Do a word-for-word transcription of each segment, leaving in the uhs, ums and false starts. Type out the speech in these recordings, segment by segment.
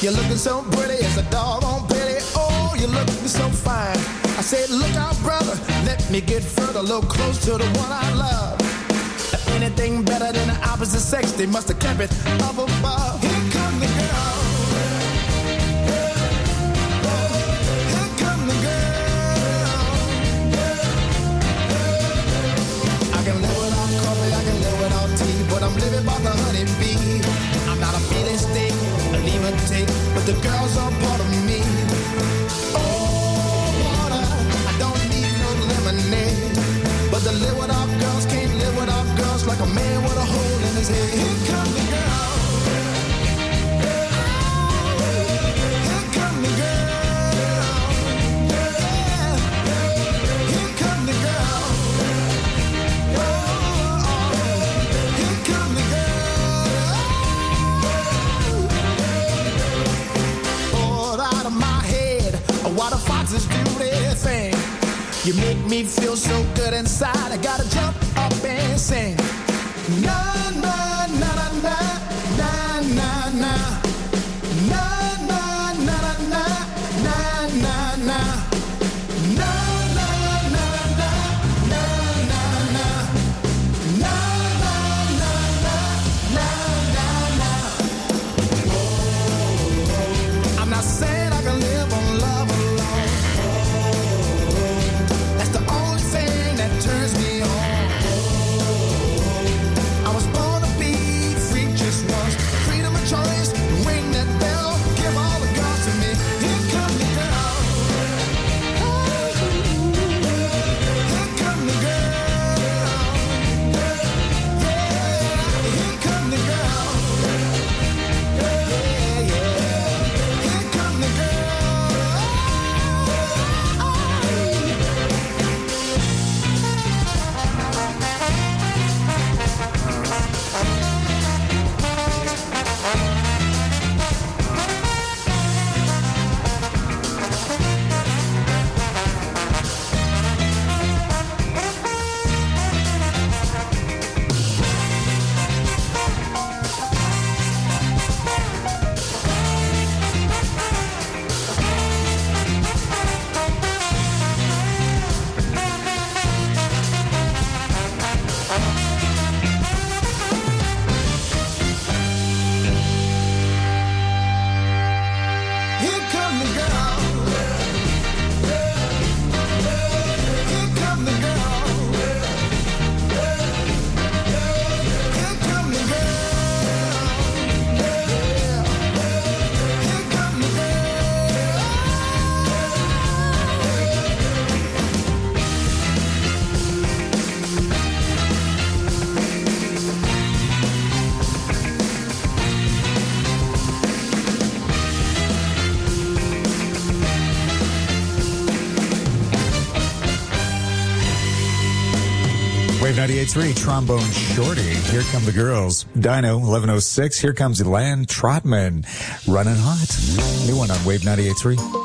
You're looking so pretty, it's a doggone pity. Oh, you're looking so fine. I said, look out, brother, let me get further, a little close to the one I love. Anything better than the opposite sex, they must have kept it up above. Here come the girl. Here come the girl. I can live without coffee, I can live without tea, but I'm living by the honeybee. I'm not a feeling state, a leave and take, but the girls are part of me. Oh, water, I don't need no lemonade, but the live without girls can't live without girls like a man with a hole in his head. Here come the girl. Here come the girl. Yeah. Here come the girl. Oh, here come the girl. All out of my head, why the foxes do their thing. You make me feel so good inside. I gotta jump up and sing. Na na na na na na na na na na na na na na na na na na na. I'm not saying I can live on love alone. That's the only thing that turns me on. I was born to be free just once. Freedom of choice, ring that bell, give all the girls to me. Here come the girl. Here come the girl. Yeah, here come the girl. Yeah, yeah. Here come the girl. Here come the girl. Here come the girl. Here come the girl. Here come the Wave ninety-eight point three, Trombone Shorty. Here come the girls. Dino, eleven oh six. Here comes Lan Trotman, Running Hot. New one on Wave ninety-eight point three.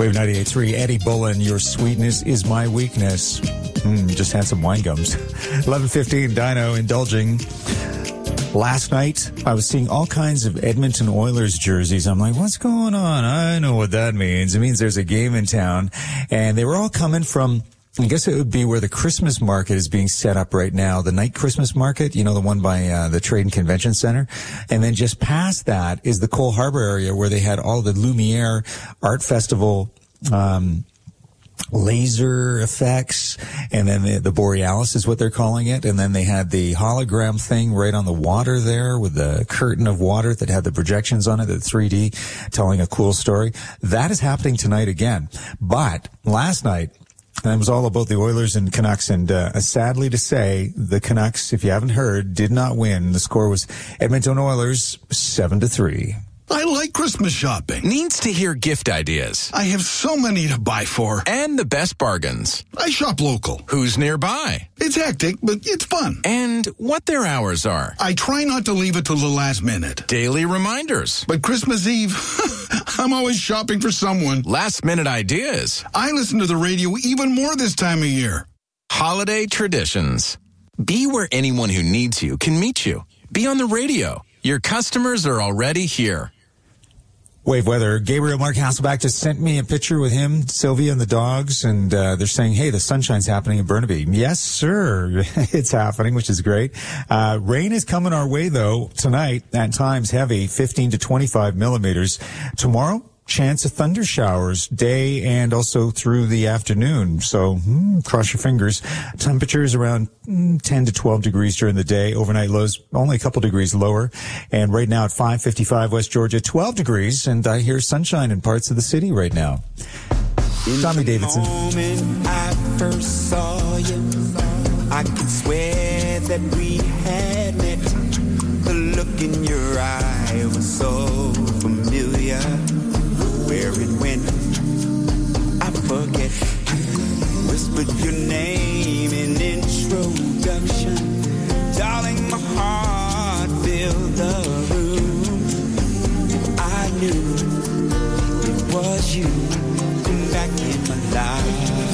Wave ninety-eight point three, Eddie Bullen, Your Sweetness Is My Weakness. Mm, just had some wine gums. eleven fifteen, Dino, indulging. Last night, I was seeing all kinds of Edmonton Oilers jerseys. I'm like, what's going on? I know what that means. It means there's a game in town. And they were all coming from, I guess it would be where the Christmas market is being set up right now. The night Christmas market, you know, the one by uh, the Trade and Convention Center. And then just past that is the Cole Harbour area where they had all the Lumiere Art Festival, um, laser effects, and then the, the Borealis is what they're calling it, and then they had the hologram thing right on the water there with the curtain of water that had the projections on it, the three D, telling a cool story. That is happening tonight again. But last night, and it was all about the Oilers and Canucks, and uh, sadly to say, the Canucks, if you haven't heard, did not win. The score was Edmonton Oilers seven to three. I like Christmas shopping. Needs to hear gift ideas. I have so many to buy for. And the best bargains. I shop local. Who's nearby? It's hectic, but it's fun. And what their hours are. I try not to leave it till the last minute. Daily reminders. But Christmas Eve, I'm always shopping for someone. Last minute ideas. I listen to the radio even more this time of year. Holiday traditions. Be where anyone who needs you can meet you. Be on the radio. Your customers are already here. Wave weather. Gabriel Mark Hasselback just sent me a picture with him, Sylvia, and the dogs, and uh, they're saying, hey, the sunshine's happening in Burnaby. Yes, sir. It's happening, which is great. Uh, rain is coming our way, though, tonight, at times heavy, fifteen to twenty-five millimeters. Tomorrow, chance of thunder showers, day and also through the afternoon. So hmm, cross your fingers. Temperatures around mm, ten to twelve degrees during the day. Overnight lows only a couple degrees lower. And right now at five fifty-five West Georgia, twelve degrees. And I hear sunshine in parts of the city right now. In Tommy the Davidson. moment I first saw you, I could swear that we had met. The look in your eye was so familiar. Where it went, I forget. Whispered your name in introduction. Darling, my heart filled the room. I knew it was you back in my life.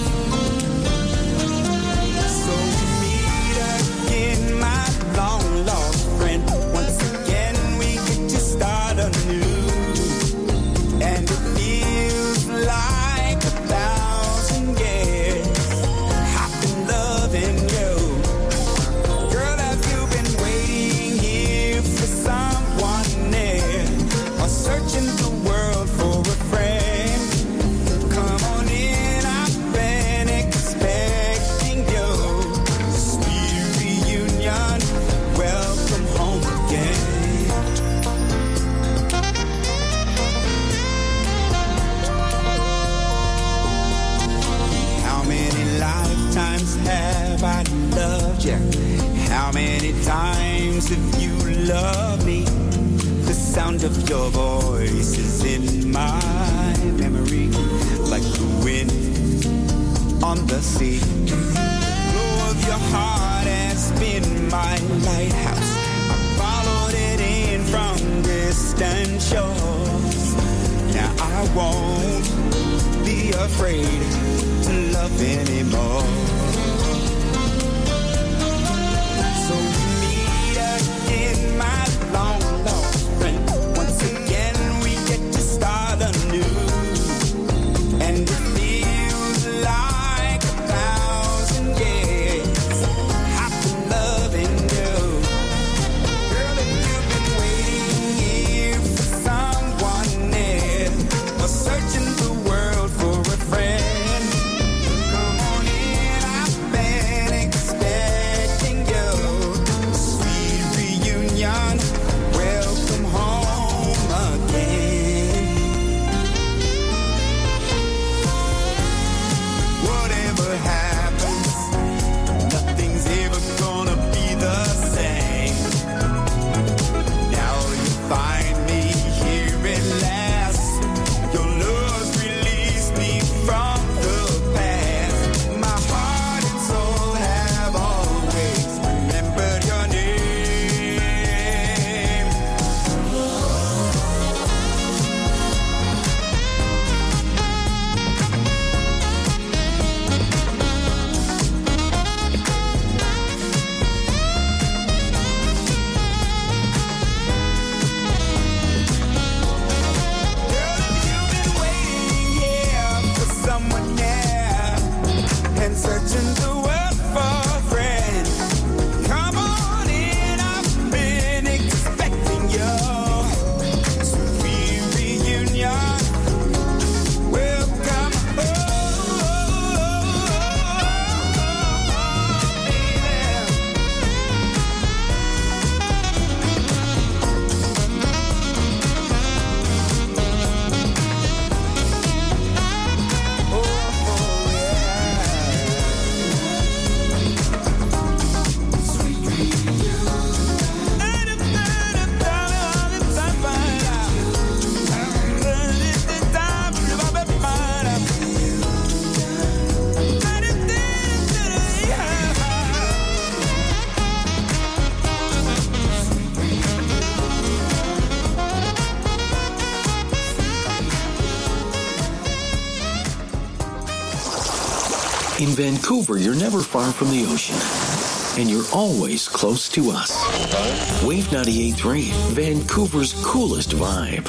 So meet again, my long lost friend. Once again, we get to start anew. And it feels like a thousand years I've been loving you. Girl, have you been waiting here for someone near, or searching the world for a friend? Come on in, I've been expecting you. Sweet reunion, welcome home again. Times have I loved you? How many times have you loved me? The sound of your voice is in my memory, like the wind on the sea. The glow of your heart has been my lighthouse. I followed it in from distant shores. Now I won't be afraid to love anymore. So meet again, my long lost friend. Once again, we get to start anew, and it feels like a thousand years I've been loving you. Girl, if you've been waiting here for someone near, or searching the world for a friend, come on in, In Vancouver, you're never far from the ocean, and you're always close to us. Wave ninety-eight point three, Vancouver's coolest vibe.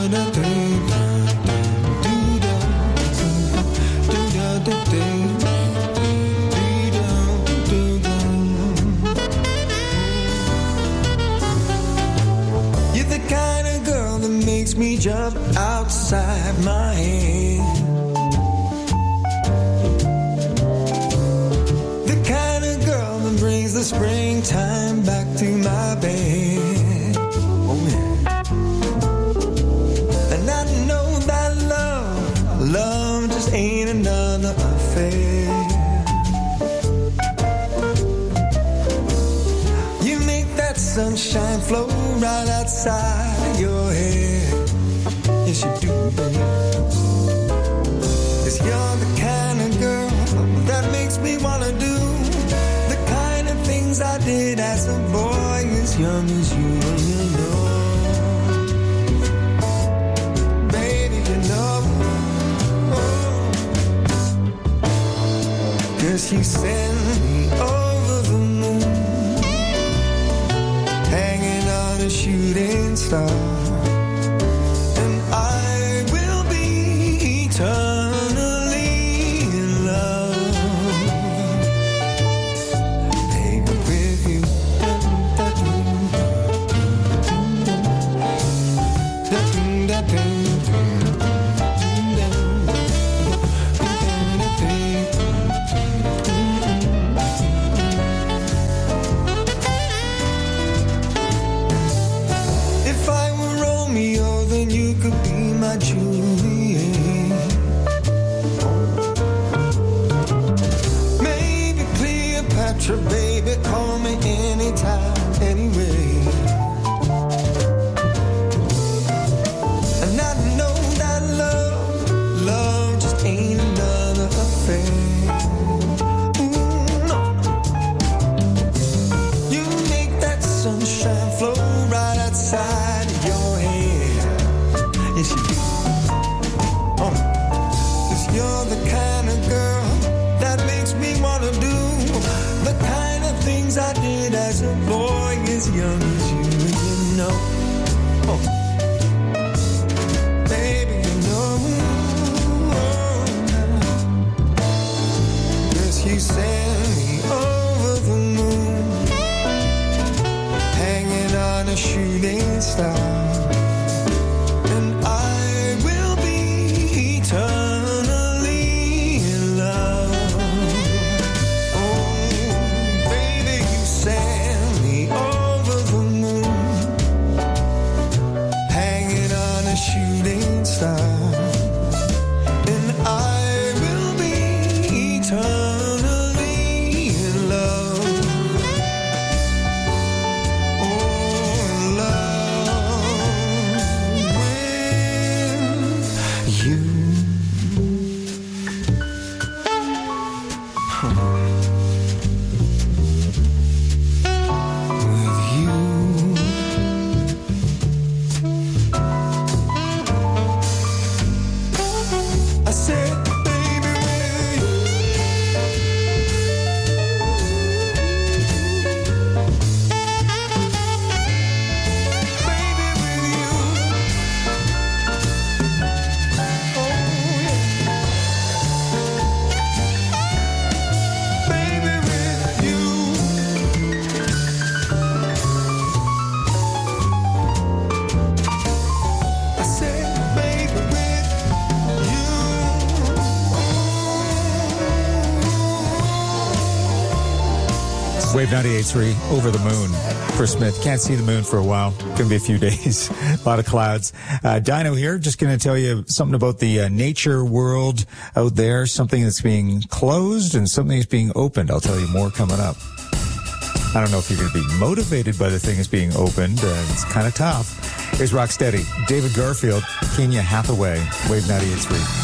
Me jump outside my head. The kind of girl that brings the springtime back to my bed. Oh yeah. And I know that love, love just ain't another affair. You make that sunshine flow right outside your head. Yes, you do, baby. 'Cause you're the kind of girl that makes me wanna do the kind of things I did as a boy as young as you, you know. Baby, you know. Oh. 'Cause you send me over the moon, hanging on a shooting star. Baby, call me anytime, anyway. And I know that love, love just ain't another affair. Ooh, no. You make that sunshine flow right outside of your head. Yes, you do. Oh. 'Cause you're the kind of girl that makes me wanna do the kind of things I did as a boy as young as you, you know. Oh. Baby, you know. Oh. 'Cause you send me over the moon, hanging on a shooting star. And I will be eternally in love. Send me over the moon, hanging on a shooting star, and I will be eternally in love. Oh, in love with you. Huh. Wave ninety-eight point three, Over the Moon for Smith. Can't see the moon for a while. Going to be a few days. A lot of clouds. Uh, Dino here. Just going to tell you something about the uh, nature world out there. Something that's being closed and something that's being opened. I'll tell you more coming up. I don't know if you're going to be motivated by the thing that's being opened. Uh, it's kind of tough. Here's Rocksteady. David Garfield, Kenya Hathaway, Wave ninety-eight point three.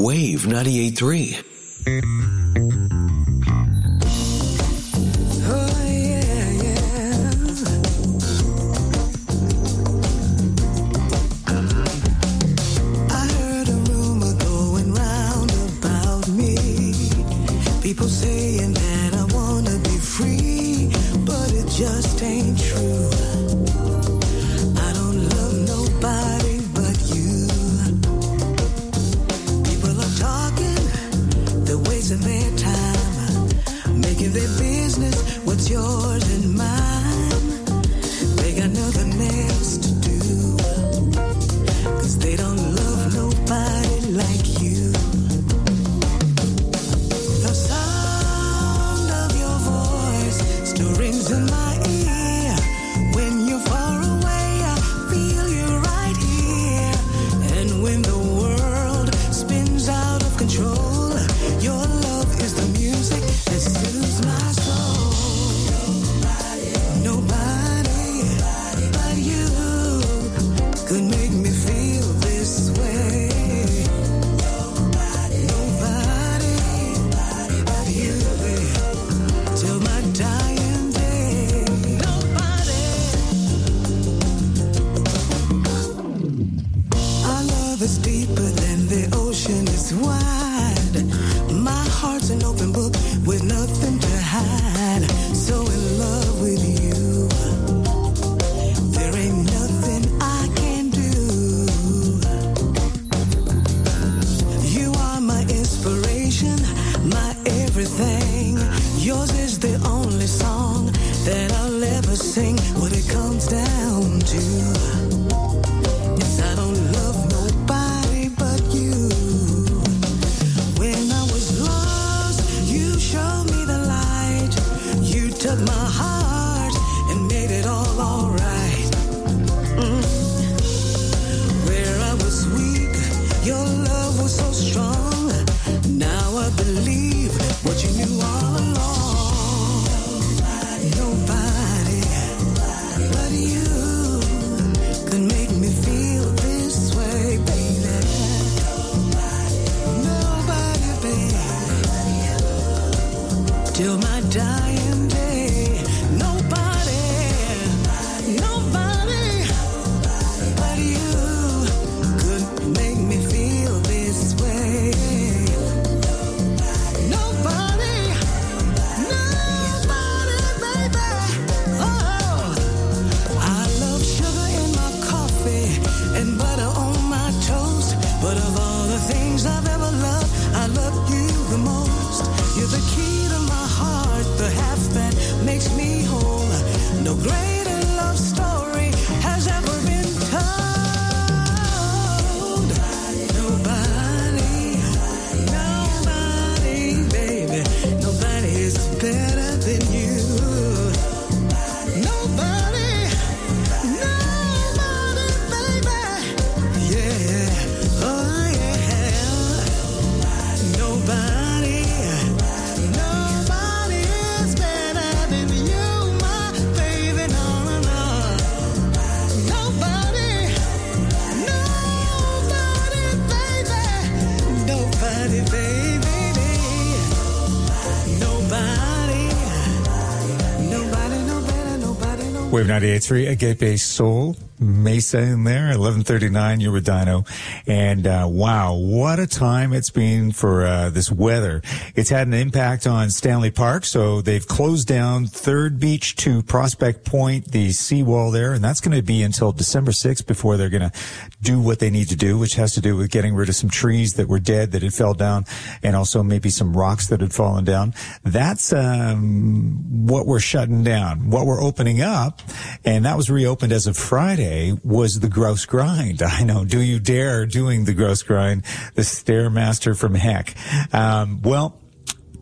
Wave ninety-eight point three. Oh, yeah, yeah. I heard a rumor going round about me. People saying that I wanna be free, but it just ain't true. I don't love nobody but you. People are talking, they're wasting their time, making their business what's yours and mine. They got nothing else to do, 'cause they don't love nobody like you. The sound of your voice still rings in my ear. When you're far away, I feel you right here. And when the world spins out of control, your love is the music that soothes my soul. Nobody but you could make me feel this way. Nobody but you, till my dying day. Nobody. Our love is deeper than the ocean is wide. My heart's an open book with nothing to hide. So in love with you, there ain't nothing I can do. You are my inspiration, my everything. Yours is the only song that I'll ever sing. What it comes down to is I don't love nobody but you. When I was lost, you showed me the light. You took my heart and made it all alright. Mm. Where I was weak, your love was so strong. Now I believe what you knew all along. Nobody but you could make me feel this way, baby. Nobody, baby, till my dying day. Nobody, nobody but you could make me feel this way. Nobody, nobody, baby. Oh, I love sugar in my coffee and butter on my toast. But of all the things I've ever loved, I love you the most. You're the key to my heart, the half that makes me whole. No greater love story has ever been told. Nobody, nobody, baby, nobody is better than you. Nobody, nobody, baby, yeah, oh yeah. Nobody, nobody is better than you, my baby, no, no, no. Nobody, nobody, baby, nobody, baby, nobody, nobody, no better, nobody, no Wave ninety-eight point three, Agape Soul, Mesa in there, eleven thirty-nine, you're with Dino. And uh, wow, what a time it's been for uh, this weather. It's had an impact on Stanley Park, so they've closed down Third Beach to Prospect Point, the seawall there, and that's going to be until December sixth before they're going to do what they need to do, which has to do with getting rid of some trees that were dead that had fell down, and also maybe some rocks that had fallen down. That's um, what we're shutting down. What we're opening up, and that was reopened as of Friday, was the Grouse Grind. I know, do you dare doing the Grouse Grind, the Stairmaster from heck. Um, well,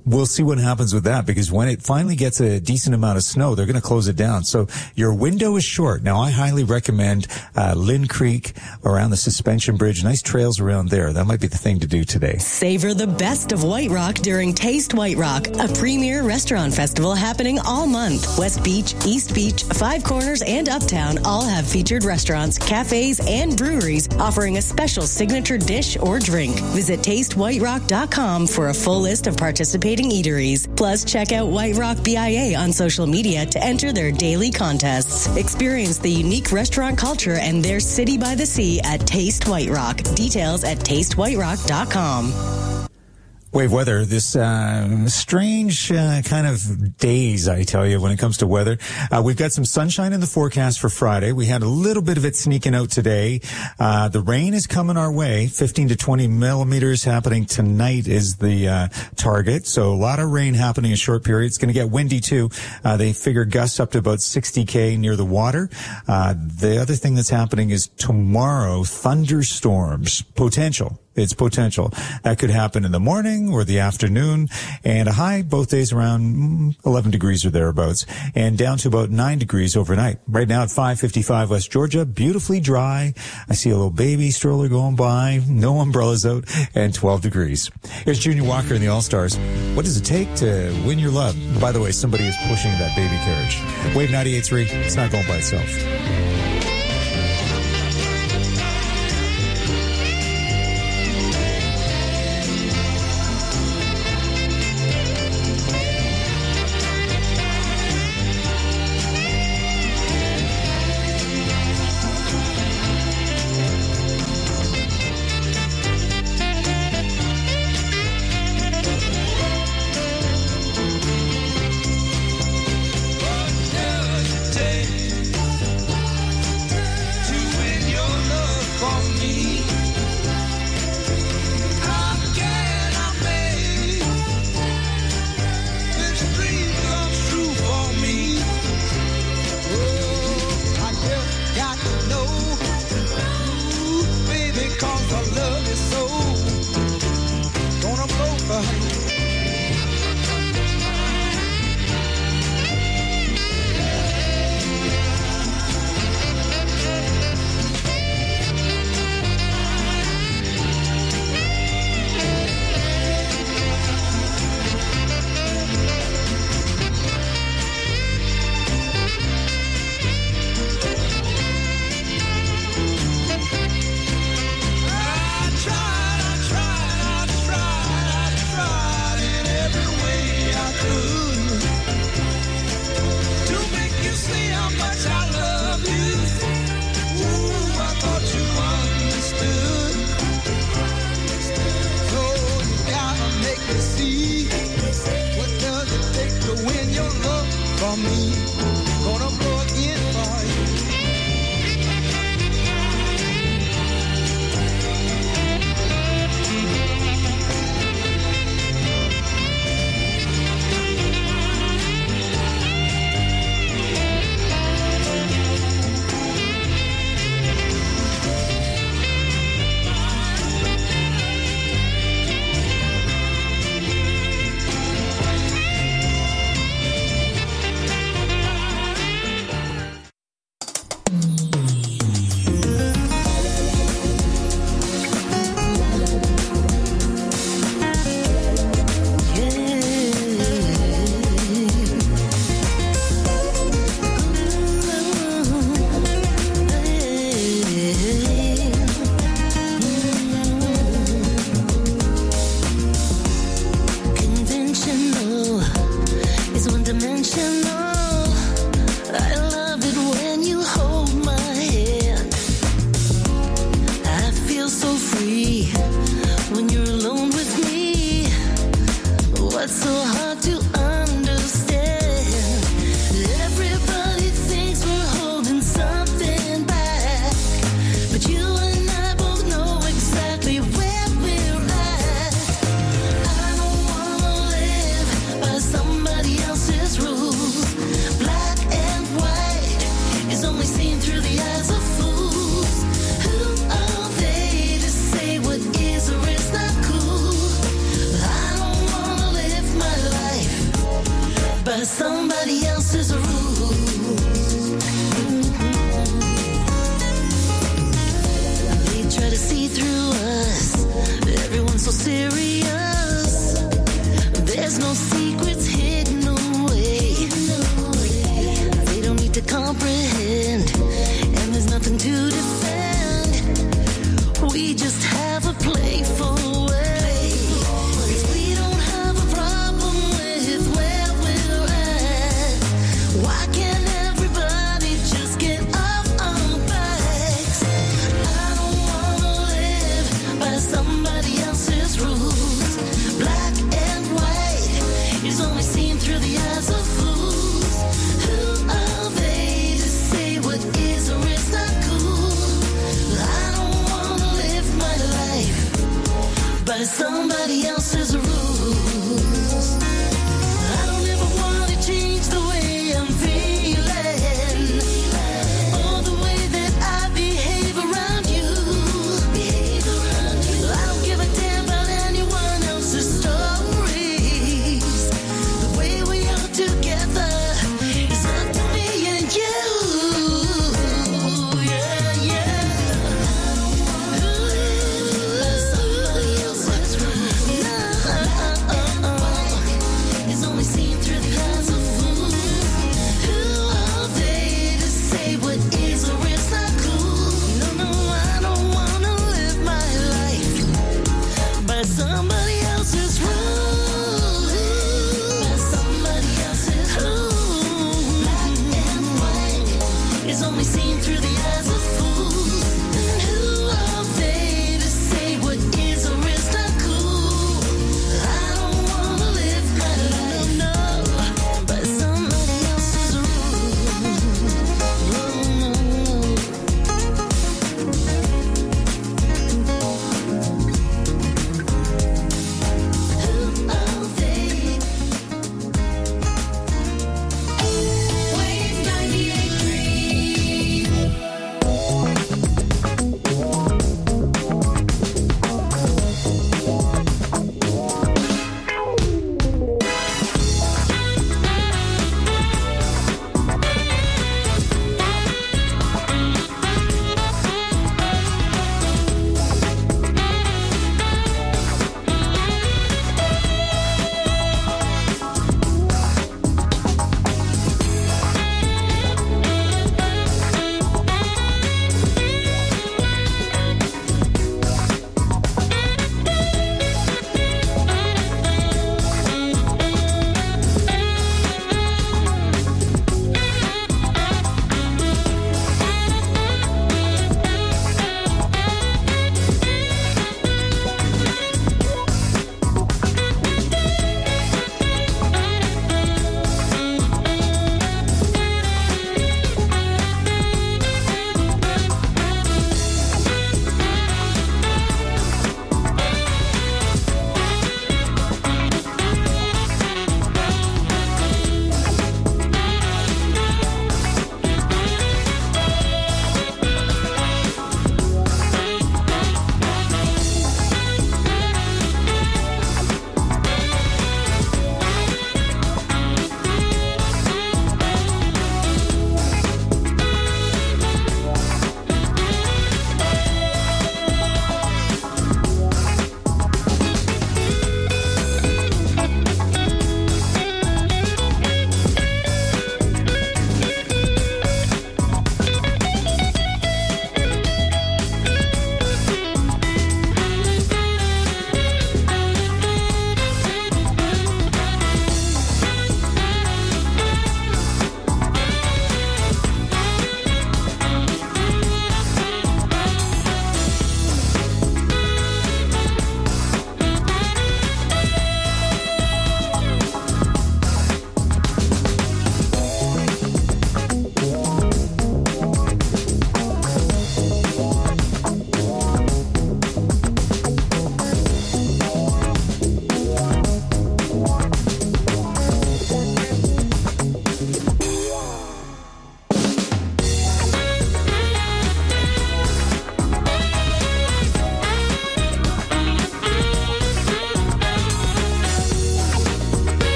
we'll see what happens with that, because when it finally gets a decent amount of snow, they're going to close it down. So your window is short. Now, I highly recommend uh, Lynn Creek around the Suspension Bridge. Nice trails around there. That might be the thing to do today. Savor the best of White Rock during Taste White Rock, a premier restaurant festival happening all month. West Beach, East Beach, Five Corners, and Uptown all have featured restaurants, cafes, and breweries offering a special signature dish or drink. Visit taste white rock dot com for a full list of participating eateries. Plus, check out White Rock B I A on social media to enter their daily contests. Experience the unique restaurant culture and their city by the sea at Taste White Rock. Details at taste white rock dot com. Wave weather, this uh, strange uh, kind of days, I tell you, when it comes to weather. Uh, we've got some sunshine in the forecast for Friday. We had a little bit of it sneaking out today. Uh, the rain is coming our way. fifteen to twenty millimeters happening tonight is the uh, target. So a lot of rain happening in a short period. It's going to get windy, too. Uh, they figure gusts up to about sixty K near the water. Uh, the other thing that's happening is tomorrow, thunderstorms, potential. It's potential. That could happen in the morning or the afternoon, and a high both days around eleven degrees or thereabouts, and down to about nine degrees overnight. Right now at five fifty-five West Georgia, beautifully dry. I see a little baby stroller going by, no umbrellas out, and twelve degrees. Here's Junior Walker and the All-Stars. What does it take to win your love? By the way, somebody is pushing that baby carriage. Wave ninety-eight point three, it's not going by itself. by somebody else's rules. They try to see through us. Everyone's so serious. There's no secrets hidden away. They don't need to comprehend, and there's nothing to defend. We just have a playful way. We don't have a problem with where we're at. Why can't everybody just get off our backs? I don't wanna live by somebody else's rules. Black and white is all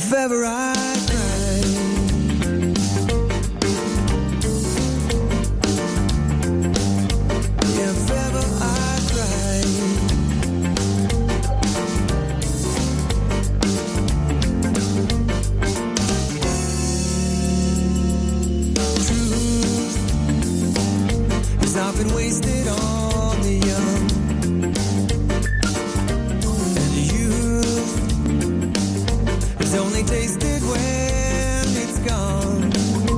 if ever I cry. If ever I cry. Truth has often wasted on the young. Only tasted when it's gone.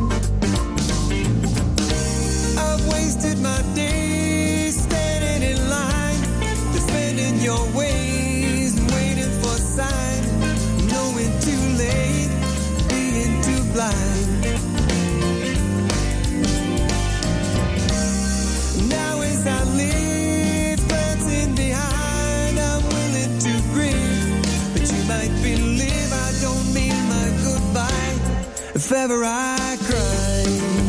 I've wasted my days standing in line, defending your ways and waiting for a sign, knowing too late, being too blind. Now as I live, glancing behind, I'm willing to grieve, but you might believe don't mean my goodbye if ever I cry.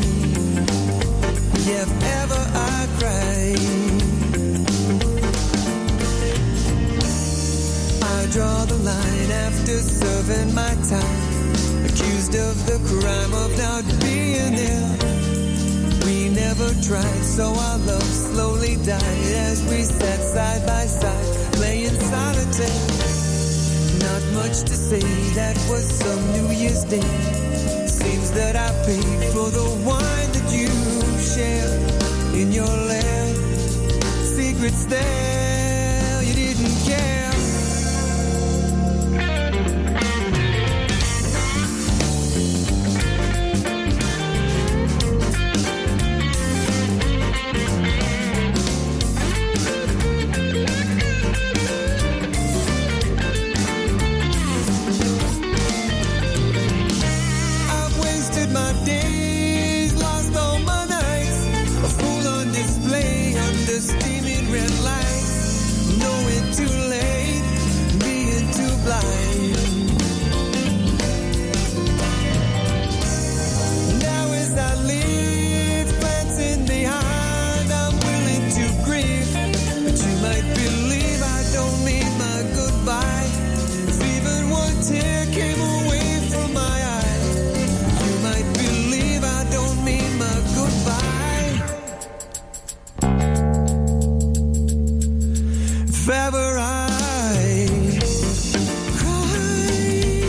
Yeah, if ever I cry. I draw the line after serving my time, accused of the crime of not being there. We never tried, so our love slowly died as we sat side by side, playing solitaire. Not much to say, that was some New Year's Day. Seems that I paid for the wine that you shared in your lair. Secrets there, you didn't care. My days, lost all my nights, a fool on display under steaming red lights, knowing too late, being too blind. Now as I live, glancing behind, I'm willing to grieve, but you might believe I don't mean my goodbye. If even one tear came away from my eye, if ever I cry.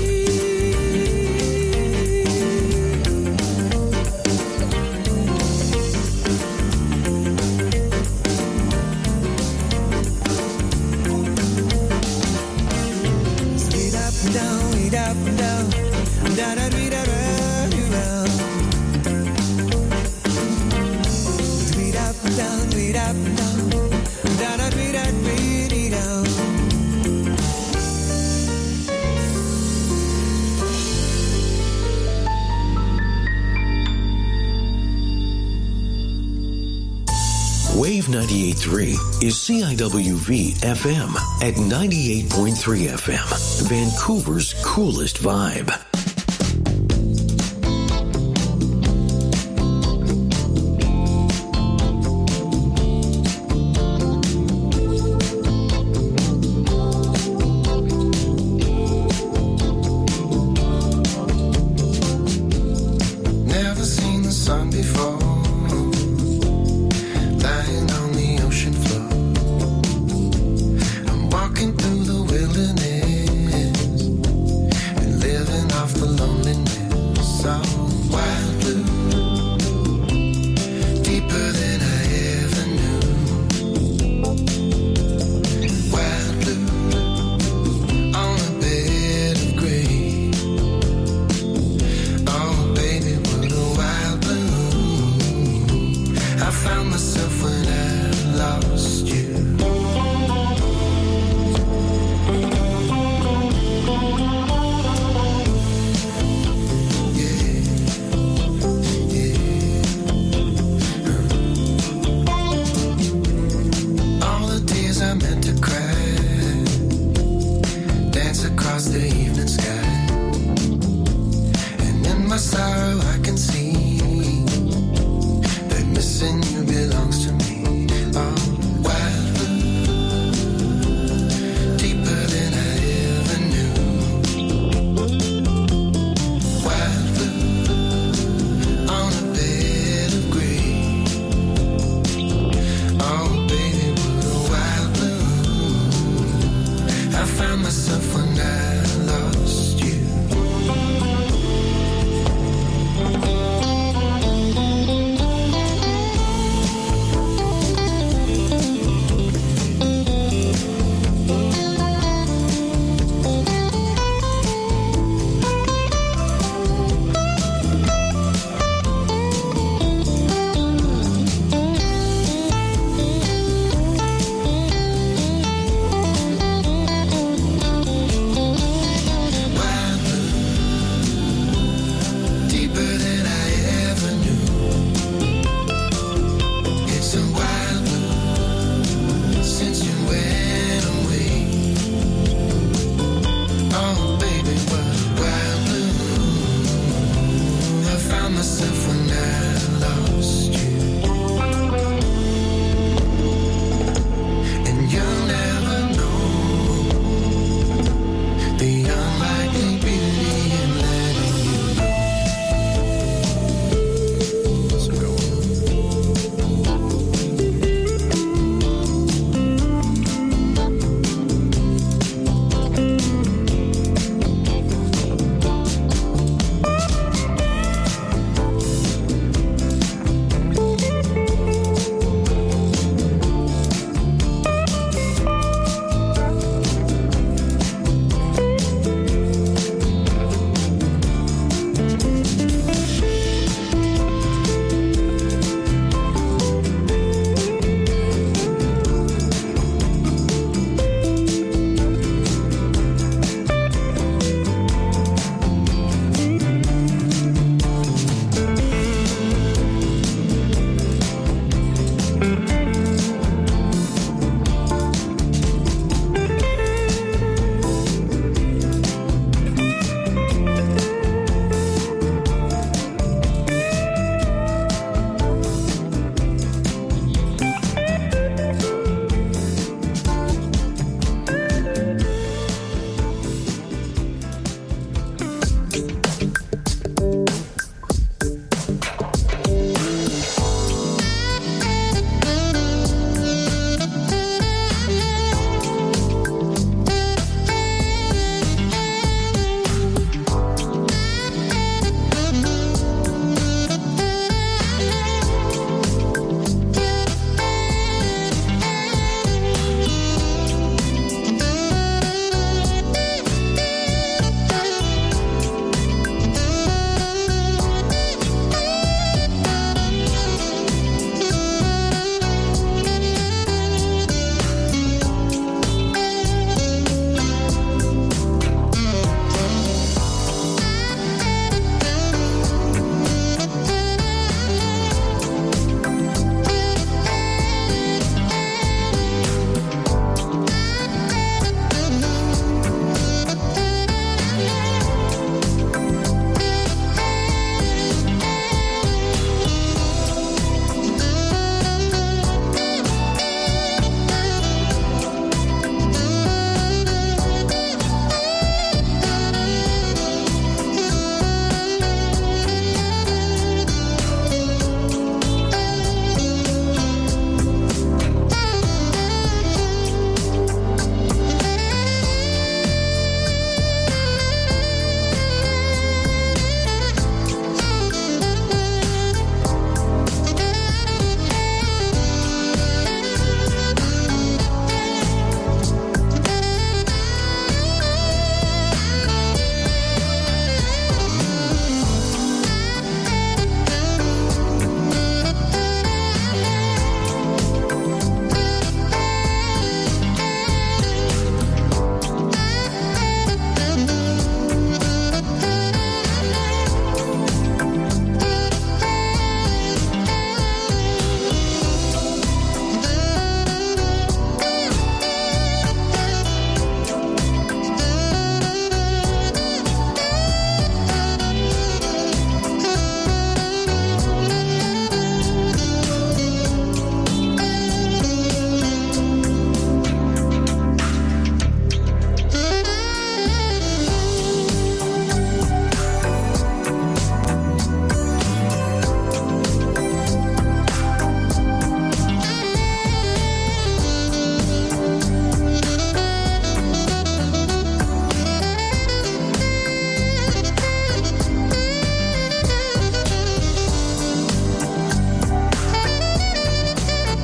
Sweet up and down, sweet up and down, da da da da da. Sweet up and down, sweet up and down, da da da da da. Wave ninety-eight point three is C I W V F M at ninety-eight point three F M, Vancouver's coolest vibe. Never seen the sun before. sorrow